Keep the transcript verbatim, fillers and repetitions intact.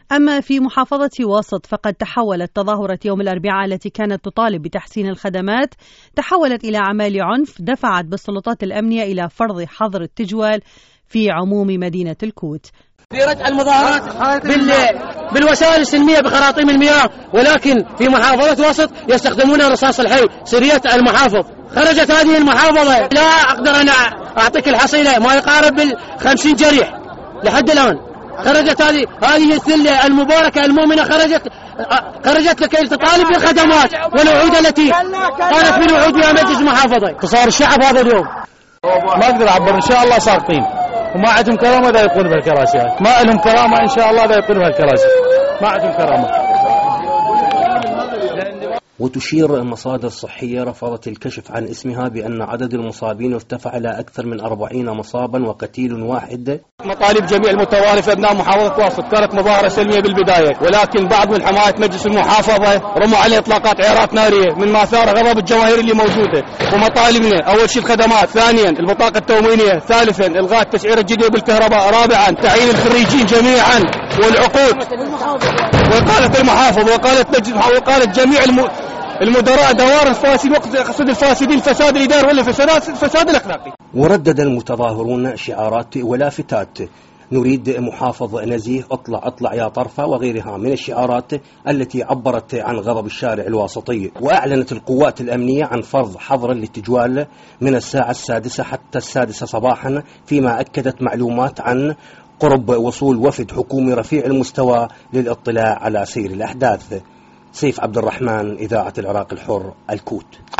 أما في محافظة واسط فقد تحولت تظاهرة يوم الأربعاء التي كانت تطالب بتحسين الخدمات تحولت إلى أعمال عنف دفعت بالسلطات الأمنية إلى فرض حظر التجوال في عموم مدينة الكوت. في ردع المظاهرات بالوسائل السلمية بخراطيم المياه، ولكن في محافظة واسط يستخدمون رصاص الحي سرية المحافظ. خرجت هذه المحافظة لا أقدر أنا أعطيك الحصيلة ما يقارب بالخمسين جريح لحد الآن. خرجت هذه هذه الثلة المباركة المؤمنة خرجت خرجت لكي تطالب بالخدمات والوعود التي قالت بالوعود بها مجلس المحافظة. صار الشعب هذا اليوم ما أقدر أعبر، إن شاء الله ساقطين وما عندهم كرامة ذا يقون بهالكراسي، ما لهم كرامة إن شاء الله ذا يقون بهالكراسي، ما عندهم كرامة. وتشير مصادر صحية رفضت الكشف عن اسمها بأن عدد المصابين ارتفع إلى أكثر من أربعين مصابا وقتيل واحد. مطالب جميع المتوارث أبناء محافظة واسط كانت مظاهرة سلمية بالبداية، ولكن بعد من حماية مجلس المحافظة رموا عليه إطلاقات عيارات نارية مما أثار غضب الجماهير اللي موجودة. ومطالبنا أول شيء الخدمات، ثانيا البطاقة التموينية، ثالثا إلغاء التسعير الجديد بالكهرباء، رابعا تعيين الخريجين جميعا والعقود، وقالت المحافظ وقالت مجلس وقالت جميع الم... المدراء دوار الفاسد وقت قصد الفاسدين فساد الإدارة ولا فساد الأخلاقي. وردد المتظاهرون شعارات ولافتات نريد محافظ نزيه، اطلع اطلع يا طرفة وغيرها من الشعارات التي عبرت عن غضب الشارع الواسطي. وأعلنت القوات الأمنية عن فرض حظر للتجوال من الساعة السادسة حتى السادسة صباحا، فيما أكدت معلومات عن قرب وصول وفد حكومي رفيع المستوى للاطلاع على سير الأحداث. سيف عبد الرحمن، إذاعة العراق الحر، الكوت.